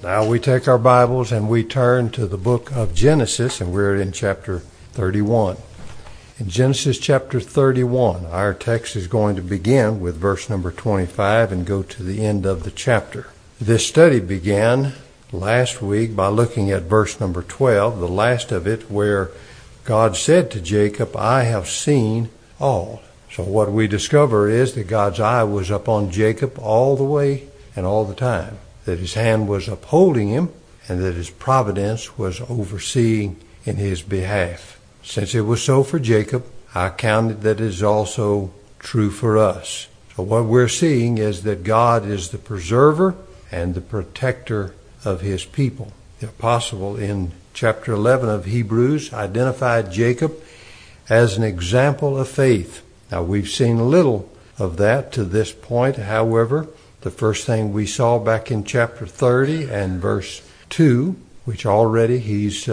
Now we take our Bibles and we turn to the book of Genesis, and we're in chapter 31. In Genesis chapter 31, our text is going to begin with verse number 25 and go to the end of the chapter. This study began last week by looking at verse number 12, the last of it, where God said to Jacob, "I have seen all." So what we discover is that God's eye was upon Jacob all the way and all the time, that his hand was upholding him, and that his providence was overseeing in his behalf. Since it was so for Jacob, I counted that it is also true for us. So what we're seeing is that God is the preserver and the protector of his people. The apostle in chapter 11 of Hebrews identified Jacob as an example of faith. Now, we've seen little of that to this point. However, the first thing we saw back in chapter 30 and verse 2, which already he's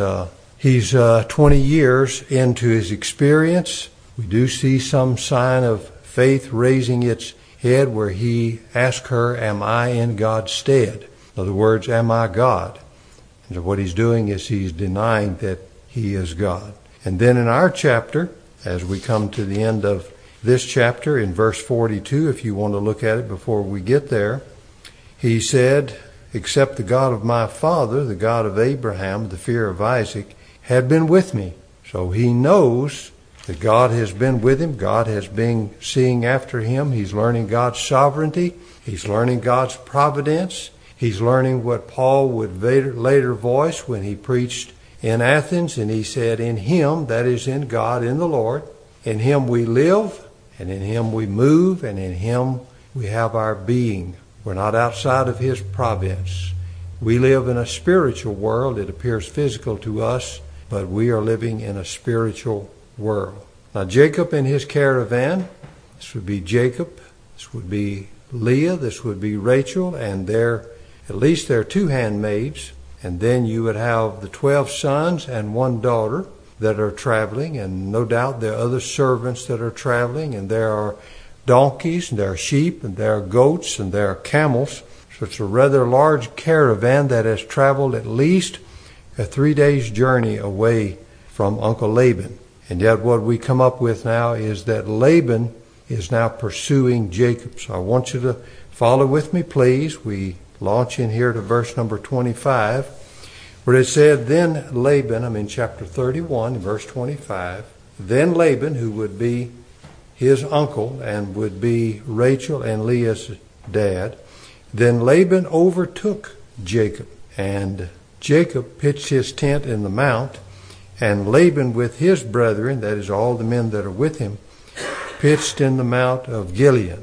20 years into his experience, we do see some sign of faith raising its head where he asked her, "Am I in God's stead?" In other words, am I God? And so what he's doing is he's denying that he is God. And then in our chapter, as we come to the end of this chapter, in verse 42, if you want to look at it before we get there, he said, "Except the God of my father, the God of Abraham, the fear of Isaac, had been with me." So he knows that God has been with him. God has been seeing after him. He's learning God's sovereignty. He's learning God's providence. He's learning what Paul would later voice when he preached in Athens, and he said, "In him," that is in God, in the Lord, "in him we live, and in him we move, and in him we have our being." We're not outside of his province. We live in a spiritual world. It appears physical to us, but we are living in a spiritual world. Now, Jacob and his caravan, this would be Jacob, this would be Leah, this would be Rachel, and at least their two handmaids, and then you would have the 12 sons and one daughter that are traveling, and no doubt there are other servants that are traveling, and there are donkeys, and there are sheep, and there are goats, and there are camels. So it's a rather large caravan that has traveled at least a 3 days journey away from Uncle Laban. And yet what we come up with now is that Laban is now pursuing Jacob. So I want you to follow with me, please. We launch in here to verse number 25. Where it said, then Laban, I'm in chapter 31, verse 25, then Laban, who would be his uncle and would be Rachel and Leah's dad, then Laban overtook Jacob, and Jacob pitched his tent in the mount, and Laban with his brethren, that is all the men that are with him, pitched in the mount of Gilead.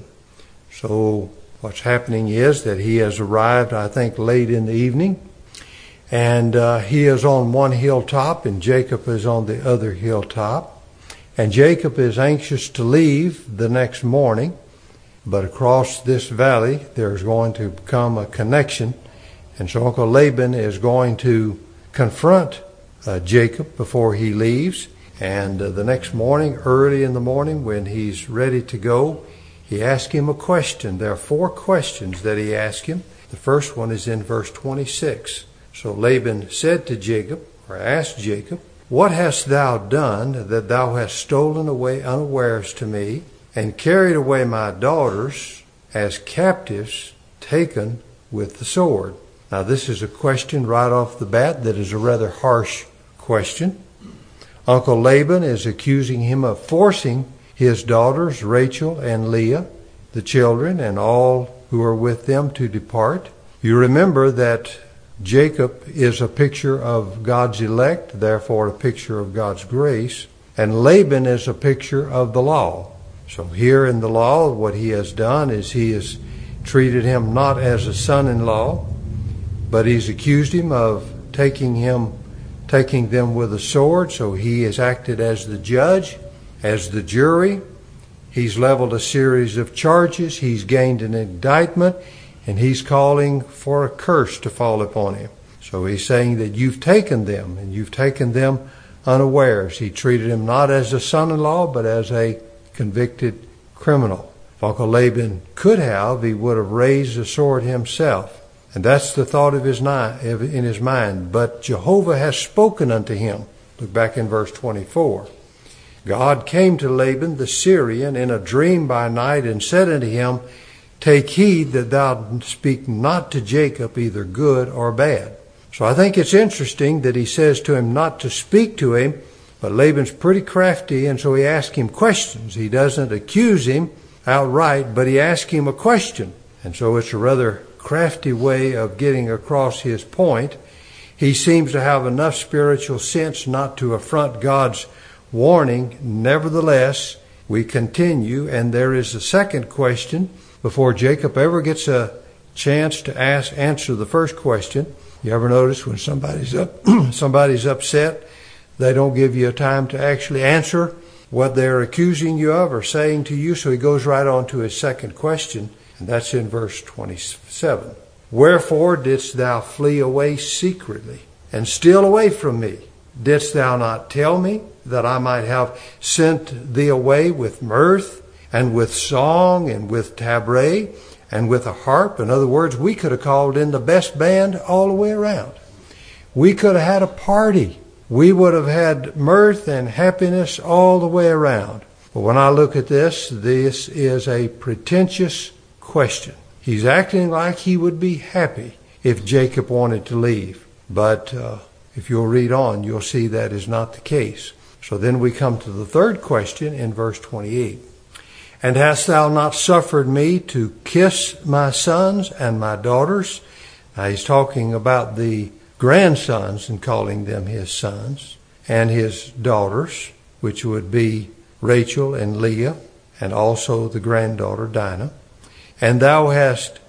So what's happening is that he has arrived, I think, late in the evening, and he is on one hilltop, and Jacob is on the other hilltop. And Jacob is anxious to leave the next morning, but across this valley there's going to come a connection. And so Uncle Laban is going to confront Jacob before he leaves. And the next morning, early in the morning, when he's ready to go, he asks him a question. There are 4 questions that he asks him. The first one is in verse 26. So Laban said to Jacob, or asked Jacob, "What hast thou done that thou hast stolen away unawares to me, and carried away my daughters as captives taken with the sword?" Now this is a question right off the bat that is a rather harsh question. Uncle Laban is accusing him of forcing his daughters, Rachel and Leah, the children, and all who are with them to depart. You remember that Jacob is a picture of God's elect, therefore a picture of God's grace, and Laban is a picture of the law. So here in the law, what he has done is he has treated him not as a son-in-law, but he's accused him of taking them with a sword. So he has acted as the judge, as the jury. He's leveled a series of charges. He's gained an indictment. And he's calling for a curse to fall upon him. So he's saying that you've taken them, and you've taken them unawares. He treated him not as a son-in-law, but as a convicted criminal. If Uncle Laban could have, he would have raised the sword himself. And that's the thought of in his mind. But Jehovah has spoken unto him. Look back in verse 24. God came to Laban the Syrian in a dream by night and said unto him, Take heed that thou speak not to Jacob either good or bad. So I think it's interesting that he says to him not to speak to him, but Laban's pretty crafty, and so he asks him questions. He doesn't accuse him outright, but he asks him a question. And so it's a rather crafty way of getting across his point. He seems to have enough spiritual sense not to affront God's warning. Nevertheless, we continue, and there is a second question before Jacob ever gets a chance to answer the first question. You ever notice when somebody's upset, they don't give you a time to actually answer what they're accusing you of or saying to you? So he goes right on to his second question, and that's in verse 27. Wherefore didst thou flee away secretly and steal away from me? Didst thou not tell me that I might have sent thee away with mirth and with song and with tabret and with a harp? In other words, we could have called in the best band all the way around. We could have had a party. We would have had mirth and happiness all the way around. But when I look at this is a pretentious question. He's acting like he would be happy if Jacob wanted to leave. But if you'll read on, you'll see that is not the case. So then we come to the third question in verse 28. And hast thou not suffered me to kiss my sons and my daughters? Now he's talking about the grandsons and calling them his sons, and his daughters, which would be Rachel and Leah, and also the granddaughter Dinah. And thou hast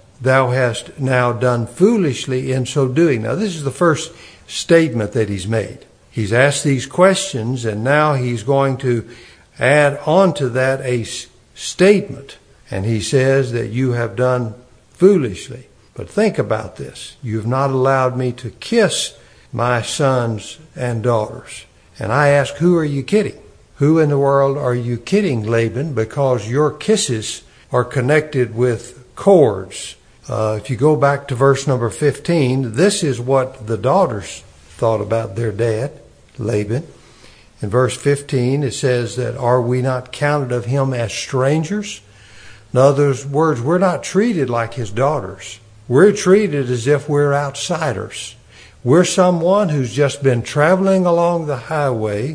now done foolishly in so doing. Now this is the first statement that he's made. He's asked these questions, and now he's going to add on to that a statement. And he says that you have done foolishly. But think about this. You've not allowed me to kiss my sons and daughters. And I ask, who are you kidding? Who in the world are you kidding, Laban? Because your kisses are connected with cords. If you go back to verse number 15, this is what the daughters thought about their dad, Laban. In verse 15, it says that, are we not counted of him as strangers? In other words, we're not treated like his daughters. We're treated as if we're outsiders. We're someone who's just been traveling along the highway,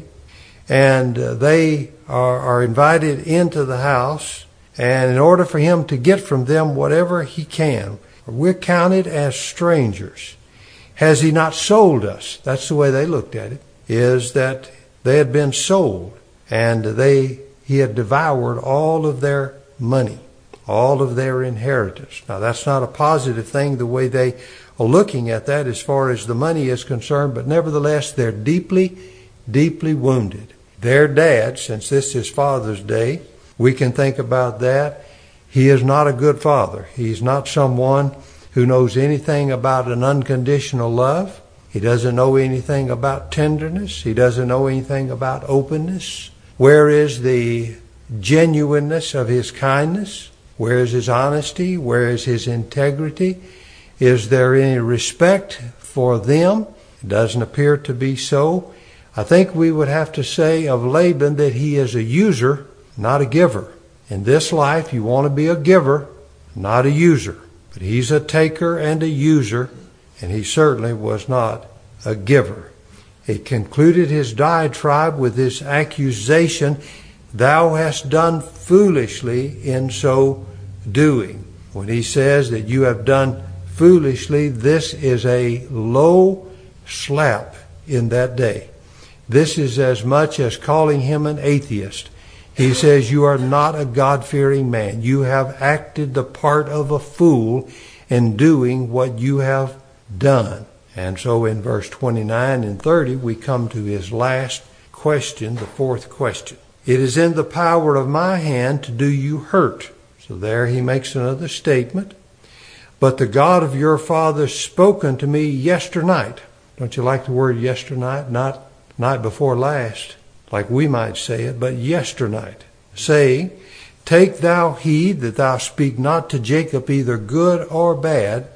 and they are invited into the house, and in order for him to get from them whatever he can, we're counted as strangers. Has he not sold us? That's the way they looked at it, is that they had been sold, and he had devoured all of their money, all of their inheritance. Now, that's not a positive thing the way they are looking at that as far as the money is concerned, but nevertheless, they're deeply, deeply wounded. Their dad, since this is Father's Day, we can think about that. He is not a good father. He's not someone who knows anything about an unconditional love. He doesn't know anything about tenderness. He doesn't know anything about openness. Where is the genuineness of his kindness? Where is his honesty? Where is his integrity? Is there any respect for them? It doesn't appear to be so. I think we would have to say of Laban that he is a user, not a giver. In this life, you want to be a giver, not a user. But he's a taker and a user, and he certainly was not a giver. He concluded his diatribe with this accusation, thou hast done foolishly in so doing. When he says that you have done foolishly, this is a low slap in that day. This is as much as calling him an atheist. He says, you are not a God-fearing man. You have acted the part of a fool in doing what you have done. And so in verse 29 and 30, we come to his last question, the fourth question. It is in the power of my hand to do you hurt. So there he makes another statement. But the God of your father spoke unto me yesternight. Don't you like the word yesternight? Not night before last, like we might say it, but yesternight, saying, take thou heed that thou speak not to Jacob either good or bad.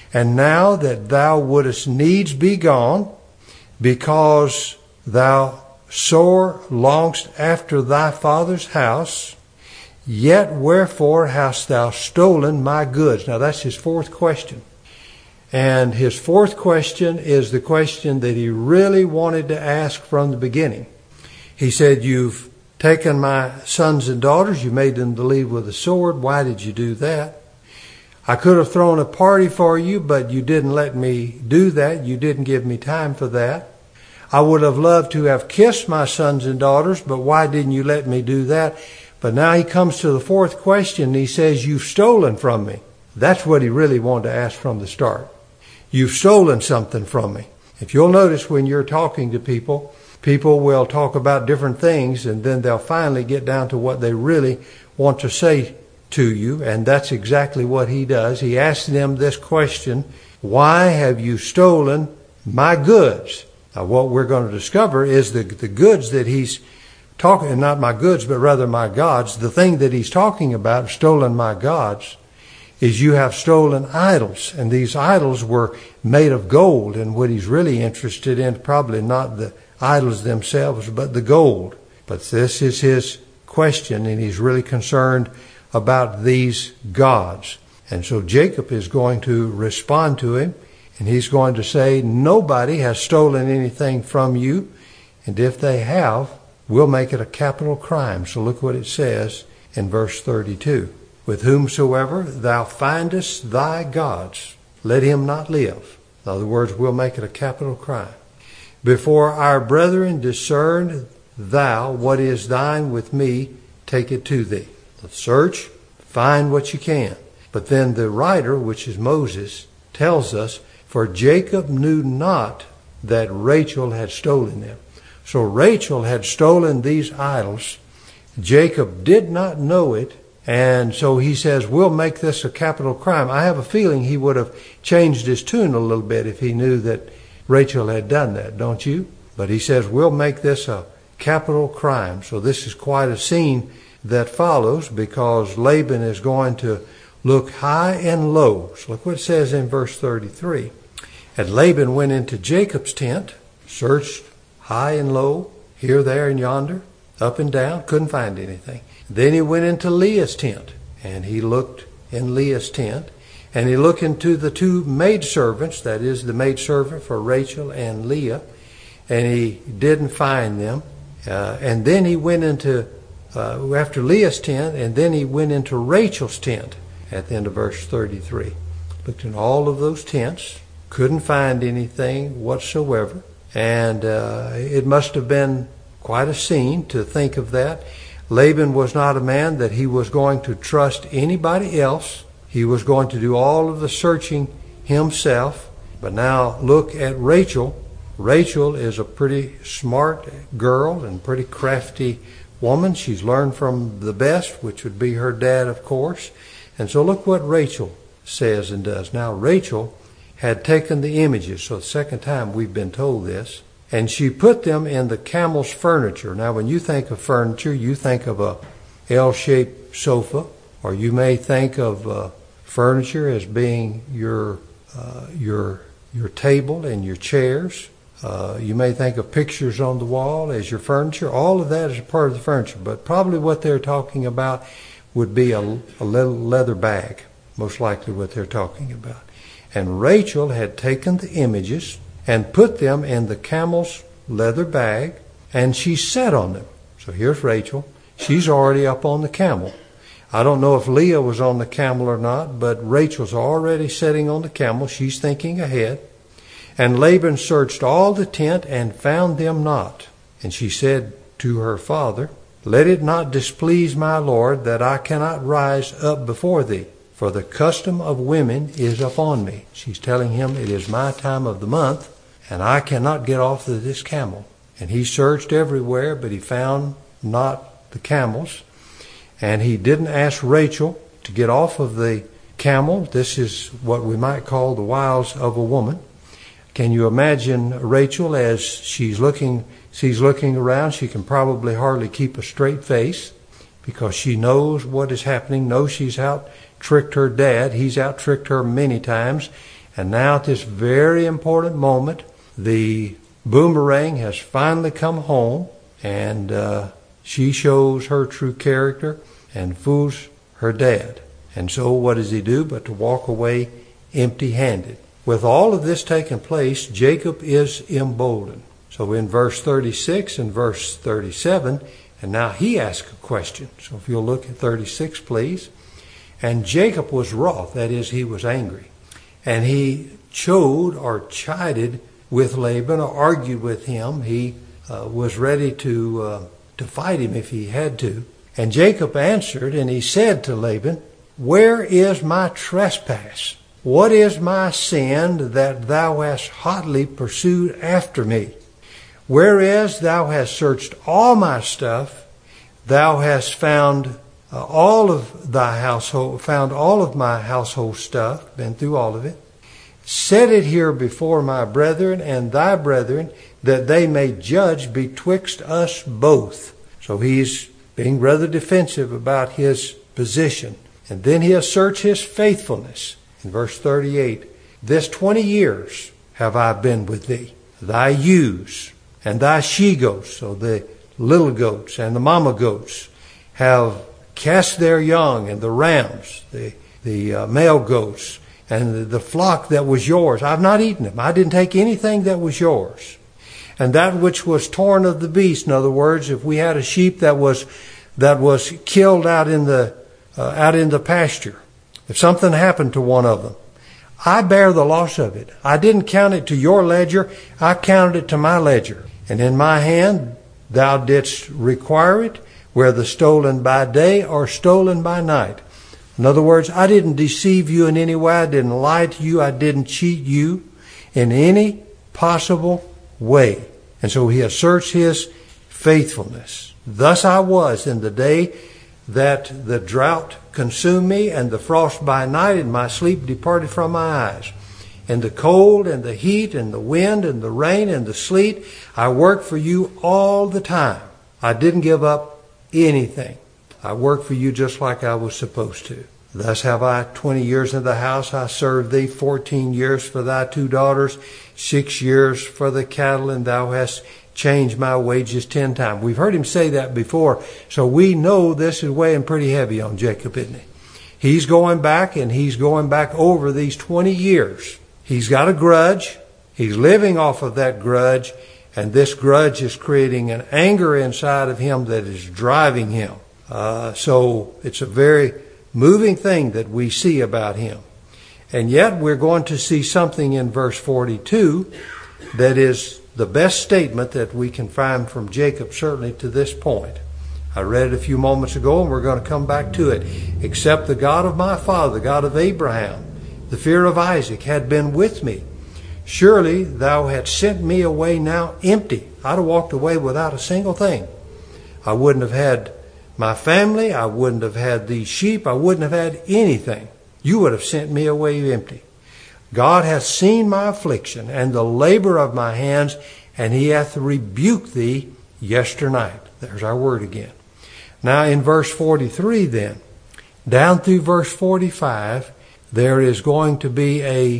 And now that thou wouldest needs be gone, because thou sore longest after thy father's house, yet wherefore hast thou stolen my goods? Now that's his fourth question. And his fourth question is the question that he really wanted to ask from the beginning. He said, you've taken my sons and daughters, you made them to leave with a sword. Why did you do that? I could have thrown a party for you, but you didn't let me do that. You didn't give me time for that. I would have loved to have kissed my sons and daughters, but why didn't you let me do that? But now he comes to the fourth question, and he says, you've stolen from me. That's what he really wanted to ask from the start. You've stolen something from me. If you'll notice when you're talking to people, people will talk about different things, and then they'll finally get down to what they really want to say to you, and that's exactly what he does. He asks them this question, why have you stolen my goods? Now, what we're going to discover is the goods that he's talking, not my goods, but rather my gods. The thing that he's talking about, stolen my gods, is you have stolen idols. And these idols were made of gold. And what he's really interested in, probably not the idols themselves, but the gold. But this is his question, and he's really concerned about these gods. And so Jacob is going to respond to him. And he's going to say, nobody has stolen anything from you. And if they have, we'll make it a capital crime. So look what it says in verse 32. With whomsoever thou findest thy gods, let him not live. In other words, we'll make it a capital crime. Before our brethren discern thou what is thine with me, take it to thee. Let's search, find what you can. But then the writer, which is Moses, tells us, for Jacob knew not that Rachel had stolen them. So Rachel had stolen these idols. Jacob did not know it. And so he says, we'll make this a capital crime. I have a feeling he would have changed his tune a little bit if he knew that Rachel had done that, don't you? But he says, we'll make this a capital crime. So this is quite a scene that follows, because Laban is going to look high and low. So look what it says in verse 33. And Laban went into Jacob's tent, searched high and low, here, there, and yonder, up and down, couldn't find anything. Then he went into Leah's tent, and he looked in Leah's tent, and he looked into the two maidservants, that is the maidservant for Rachel and Leah, and he didn't find them. And then he went into, after Leah's tent, and then he went into Rachel's tent at the end of verse 33. Looked in all of those tents, couldn't find anything whatsoever, and it must have been quite a scene to think of that. Laban was not a man that he was going to trust anybody else. He was going to do all of the searching himself. But now look at Rachel. Rachel is a pretty smart girl and pretty crafty woman. She's learned from the best, which would be her dad, of course. And so look what Rachel says and does. Now Rachel had taken the images. So the second time we've been told this. And she put them in the camel's furniture. Now, when you think of furniture, you think of a L-shaped sofa, or you may think of furniture as being your table and your chairs. You may think of pictures on the wall as your furniture. All of that is a part of the furniture. But probably what they're talking about would be a little leather bag, most likely what they're talking about. And Rachel had taken the images and put them in the camel's leather bag, and she sat on them. So here's Rachel. She's already up on the camel. I don't know if Leah was on the camel or not, but Rachel's already sitting on the camel. She's thinking ahead. And Laban searched all the tent and found them not. And she said to her father, let it not displease my lord that I cannot rise up before thee, for the custom of women is upon me. She's telling him it is my time of the month, and I cannot get off of this camel. And he searched everywhere, but he found not the camels. And he didn't ask Rachel to get off of the camel. This is what we might call the wiles of a woman. Can you imagine Rachel as she's looking around? She can probably hardly keep a straight face because she knows what is happening, knows she's out-tricked her dad. He's out-tricked her many times. And now at this very important moment, the boomerang has finally come home, and she shows her true character and fools her dad. And so what does he do but to walk away empty-handed? With all of this taking place, Jacob is emboldened. So in verse 36 and verse 37, and now he asks a question. So if you'll look at 36, please. And Jacob was wroth, that is, he was angry. And he chided with Laban, or argued with him. He was ready to fight him if he had to. And Jacob answered, and he said to Laban, Where is my trespass? What is my sin that thou hast hotly pursued after me? Whereas thou hast searched all my stuff, thou hast found all of my household stuff, been through all of it. Set it here before my brethren and thy brethren, that they may judge betwixt us both. So he's being rather defensive about his position. And then he asserts his faithfulness. In verse 38, This 20 years have I been with thee. Thy ewes and thy she-goats, so the little goats and the mama goats, have cast their young, and the rams, the male goats, and the flock that was yours. I've not eaten them. I didn't take anything that was yours. And that which was torn of the beast, in other words, if we had a sheep that was killed out in the pasture, if something happened to one of them, I bear the loss of it. I didn't count it to your ledger. I counted it to my ledger. And in my hand thou didst require it, whether stolen by day or stolen by night. In other words, I didn't deceive you in any way. I didn't lie to you. I didn't cheat you in any possible way. And so he asserts his faithfulness. Thus I was in the day that the drought consumed me, and the frost by night, and my sleep departed from my eyes. In the cold and the heat and the wind and the rain and the sleet, I worked for you all the time. I didn't give up anything. I worked for you just like I was supposed to. Thus have I 20 years in the house. I served thee 14 years for thy 2 daughters, 6 years for the cattle, and thou hast changed my wages 10 times. We've heard him say that before, so we know this is weighing pretty heavy on Jacob, isn't it? He's going back, and he's going back over these 20 years. He's got a grudge. He's living off of that grudge, and this grudge is creating an anger inside of him that is driving him. So it's a very moving thing that we see about him. And yet we're going to see something in verse 42 that is the best statement that we can find from Jacob, certainly to this point. I read it a few moments ago, and we're going to come back to it. Except the God of my father, the God of Abraham, the fear of Isaac, had been with me, surely thou hadst sent me away now empty. I'd have walked away without a single thing. I wouldn't have had my family. I wouldn't have had these sheep. I wouldn't have had anything. You would have sent me away empty. God hath seen my affliction and the labor of my hands, and he hath rebuked thee yesternight. There's our word again. Now in verse 43 then, down through verse 45, there is going to be a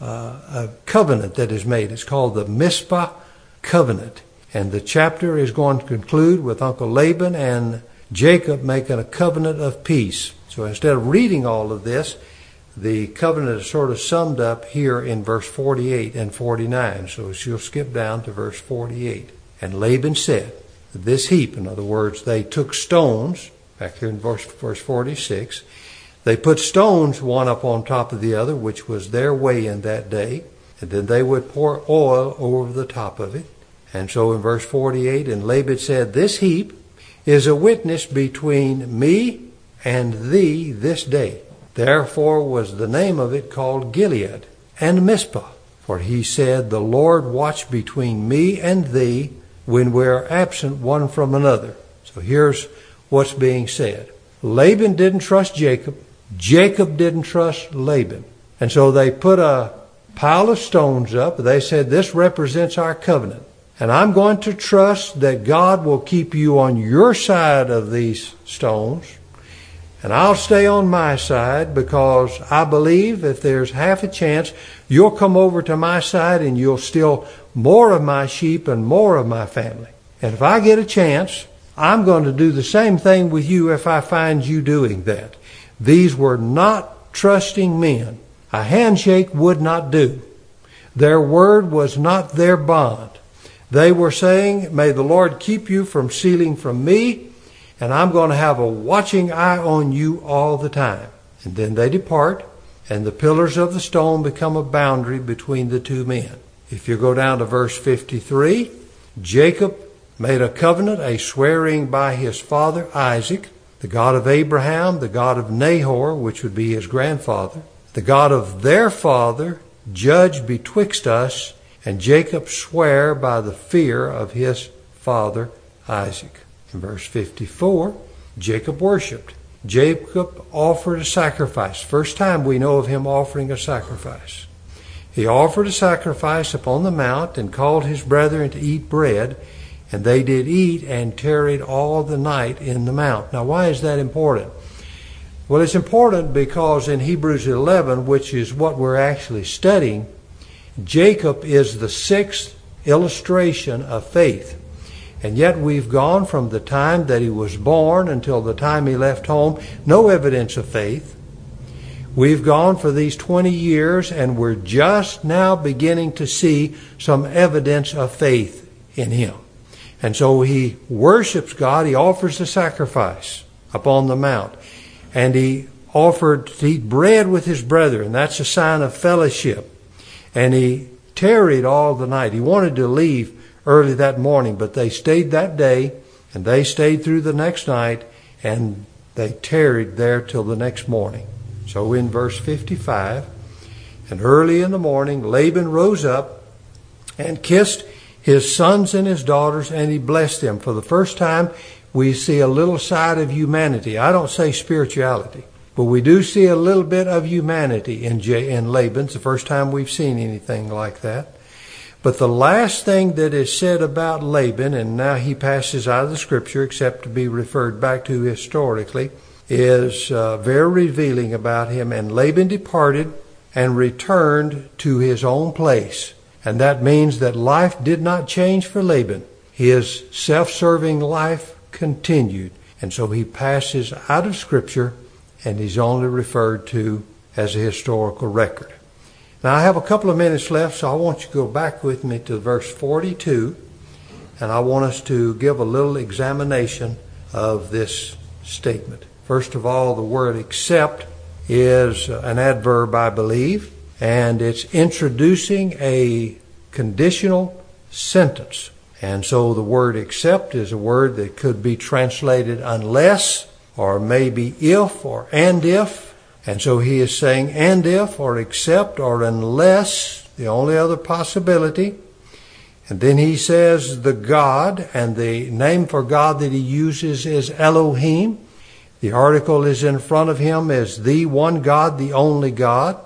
covenant that is made. It's called the Mizpah covenant. And the chapter is going to conclude with Uncle Laban and Jacob making a covenant of peace. So instead of reading all of this, the covenant is sort of summed up here in verse 48 and 49. So you'll skip down to verse 48. And Laban said, this heap, in other words, they took stones, back here in verse 46, they put stones one up on top of the other, which was their way in that day, and then they would pour oil over the top of it. And so in verse 48, and Laban said, this heap is a witness between me and thee this day. Therefore was the name of it called Gilead and Mizpah. For he said, the Lord watch between me and thee when we are absent one from another. So here's what's being said. Laban didn't trust Jacob. Jacob didn't trust Laban. And so they put a pile of stones up. They said, this represents our covenant. And I'm going to trust that God will keep you on your side of these stones. And I'll stay on my side because I believe if there's half a chance, you'll come over to my side and you'll steal more of my sheep and more of my family. And if I get a chance, I'm going to do the same thing with you if I find you doing that. These were not trusting men. A handshake would not do. Their word was not their bond. They were saying, may the Lord keep you from stealing from me, and I'm going to have a watching eye on you all the time. And then they depart, and the pillars of the stone become a boundary between the two men. If you go down to verse 53, Jacob made a covenant, a swearing by his father Isaac, the God of Abraham, the God of Nahor, which would be his grandfather, the God of their father, judge betwixt us, and Jacob sware by the fear of his father Isaac. In verse 54, Jacob worshipped. Jacob offered a sacrifice. First time we know of him offering a sacrifice. He offered a sacrifice upon the mount and called his brethren to eat bread, and they did eat and tarried all the night in the mount. Now, why is that important? Well, it's important because in Hebrews 11, which is what we're actually studying, Jacob is the sixth illustration of faith. And yet we've gone from the time that he was born until the time he left home, no evidence of faith. We've gone for these 20 years and we're just now beginning to see some evidence of faith in him. And so he worships God. He offers the sacrifice upon the mount. And he offered to eat bread with his brethren. That's a sign of fellowship. And he tarried all the night. He wanted to leave early that morning, but they stayed that day, and they stayed through the next night, and they tarried there till the next morning. So in verse 55, and early in the morning, Laban rose up and kissed his sons and his daughters, and he blessed them. For the first time, we see a little side of humanity. I don't say spirituality, but we do see a little bit of humanity in Laban. It's the first time we've seen anything like that. But the last thing that is said about Laban, and now he passes out of the scripture except to be referred back to historically, is very revealing about him. And Laban departed and returned to his own place. And that means that life did not change for Laban. His self-serving life continued. And so he passes out of scripture and he's only referred to as a historical record. Now I have a couple of minutes left, so I want you to go back with me to verse 42, and I want us to give a little examination of this statement. First of all, the word except is an adverb, I believe, and it's introducing a conditional sentence. And so the word except is a word that could be translated unless, or maybe if, or and if. And so he is saying and if, or except, or unless, the only other possibility. And then he says the God, and the name for God that he uses is Elohim. The article is in front of him as the one God, the only God.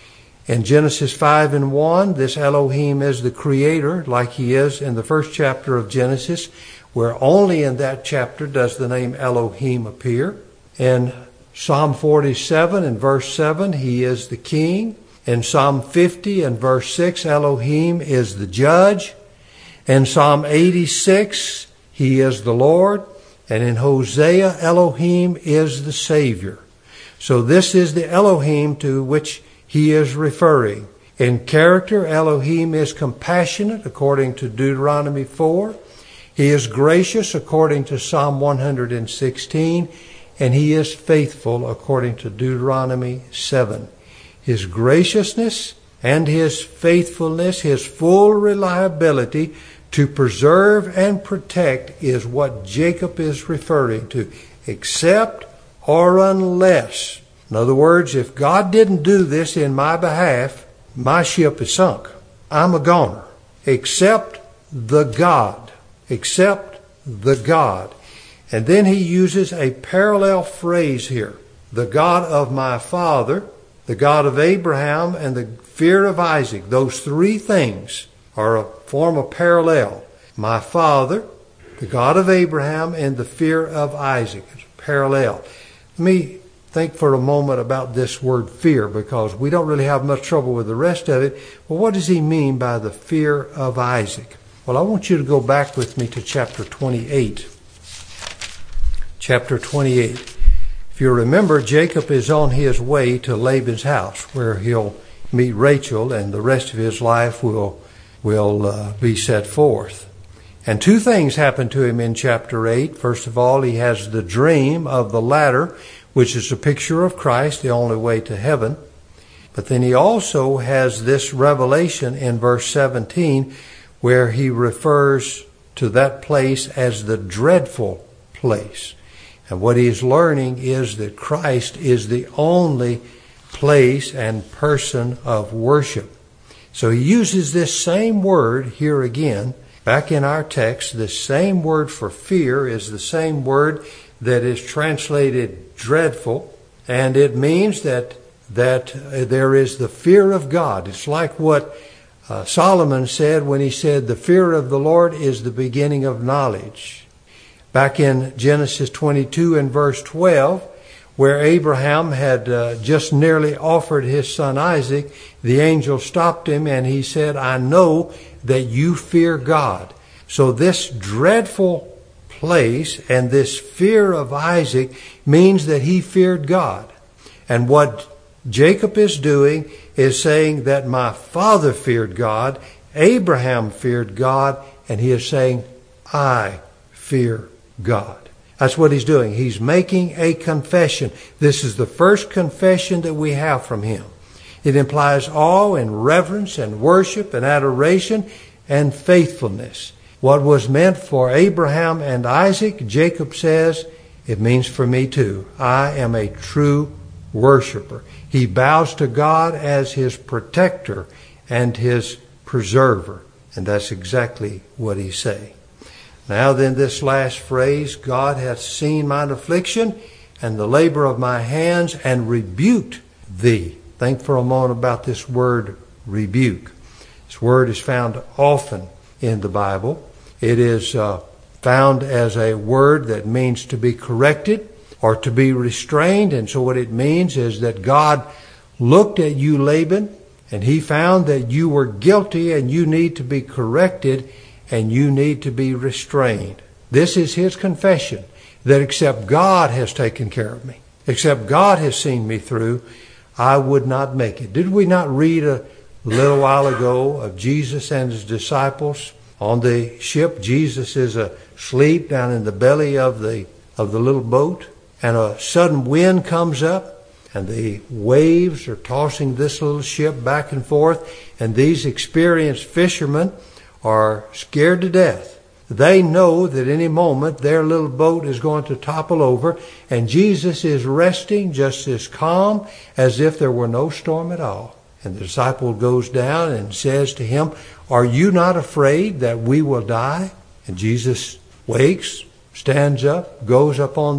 In Genesis 5:1, this Elohim is the creator, like he is in the first chapter of Genesis, where only in that chapter does the name Elohim appear. In Psalm 47 and verse 7, he is the king. In Psalm 50 and verse 6, Elohim is the judge. In Psalm 86, he is the Lord. And in Hosea, Elohim is the Savior. So this is the Elohim to which he is referring. In character, Elohim is compassionate, according to Deuteronomy 4. He is gracious, according to Psalm 116. And he is faithful, according to Deuteronomy 7. His graciousness and his faithfulness, his full reliability to preserve and protect is what Jacob is referring to. Except or unless. In other words, if God didn't do this in my behalf, my ship is sunk. I'm a goner. Except the God. Except the God. And then he uses a parallel phrase here. The God of my father, the God of Abraham, and the fear of Isaac. Those three things are a form of parallel. My father, the God of Abraham, and the fear of Isaac. It's parallel. Let me think for a moment about this word fear, because we don't really have much trouble with the rest of it. Well, what does he mean by the fear of Isaac? Well, I want you to go back with me to chapter 28. Chapter 28. If you remember, Jacob is on his way to Laban's house, where he'll meet Rachel, and the rest of his life will be set forth. And two things happen to him in chapter 8. First of all, he has the dream of the ladder, which is a picture of Christ, the only way to heaven. But then he also has this revelation in verse 17, where he refers to that place as the dreadful place. And what he's learning is that Christ is the only place and person of worship. So he uses this same word here again. Back in our text, the same word for fear is the same word that is translated dreadful, and it means that there is the fear of God. It's like what Solomon said when he said, the fear of the Lord is the beginning of knowledge. Back in Genesis 22 and verse 12, where Abraham had just nearly offered his son Isaac, the angel stopped him and he said, I know that you fear God. So this dreadful place and this fear of Isaac means that he feared God. And what Jacob is doing is saying that my father feared God, Abraham feared God, and he is saying, I fear God. That's what he's doing. He's making a confession. This is the first confession that we have from him. It implies awe and reverence and worship and adoration and faithfulness. What was meant for Abraham and Isaac, Jacob says, it means for me too. I am a true worshiper. He bows to God as his protector and his preserver. And that's exactly what he's saying. Now then, this last phrase, God hath seen mine affliction and the labor of my hands and rebuked thee. Think for a moment about this word rebuke. This word is found often in the Bible. It is found as a word that means to be corrected or to be restrained. And so what it means is that God looked at you, Laban, and he found that you were guilty and you need to be corrected and you need to be restrained. This is his confession, that except God has taken care of me, except God has seen me through, I would not make it. Did we not read a little while ago of Jesus and his disciples on the ship? Jesus is asleep down in the belly of the little boat, and a sudden wind comes up, and the waves are tossing this little ship back and forth, and these experienced fishermen are scared to death. They know that any moment their little boat is going to topple over, and Jesus is resting just as calm as if there were no storm at all. And the disciple goes down and says to him, are you not afraid that we will die? And Jesus wakes, stands up, goes up on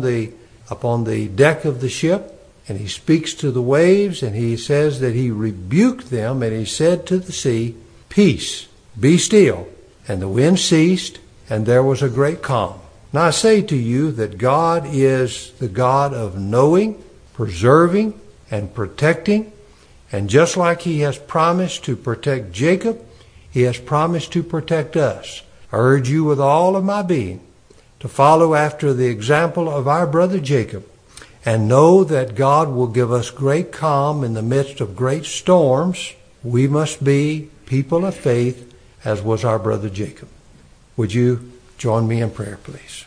the deck of the ship, and he speaks to the waves, and he says that he rebuked them, and he said to the sea, peace, be still. And the wind ceased, and there was a great calm. Now I say to you that God is the God of knowing, preserving, and protecting. And just like he has promised to protect Jacob, he has promised to protect us. I urge you with all of my being to follow after the example of our brother Jacob, and know that God will give us great calm in the midst of great storms. We must be people of faith, as was our brother Jacob. Would you join me in prayer, please?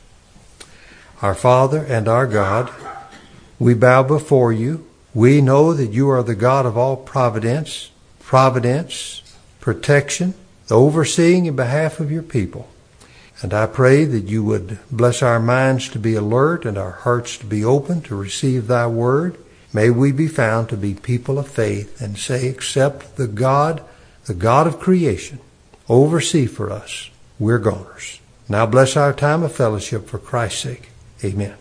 Our Father and our God, we bow before you. We know that you are the God of all providence, protection, the overseeing in behalf of your people. And I pray that you would bless our minds to be alert and our hearts to be open to receive thy word. May we be found to be people of faith and say, except the God of creation, oversee for us, we're goners. Now bless our time of fellowship for Christ's sake. Amen.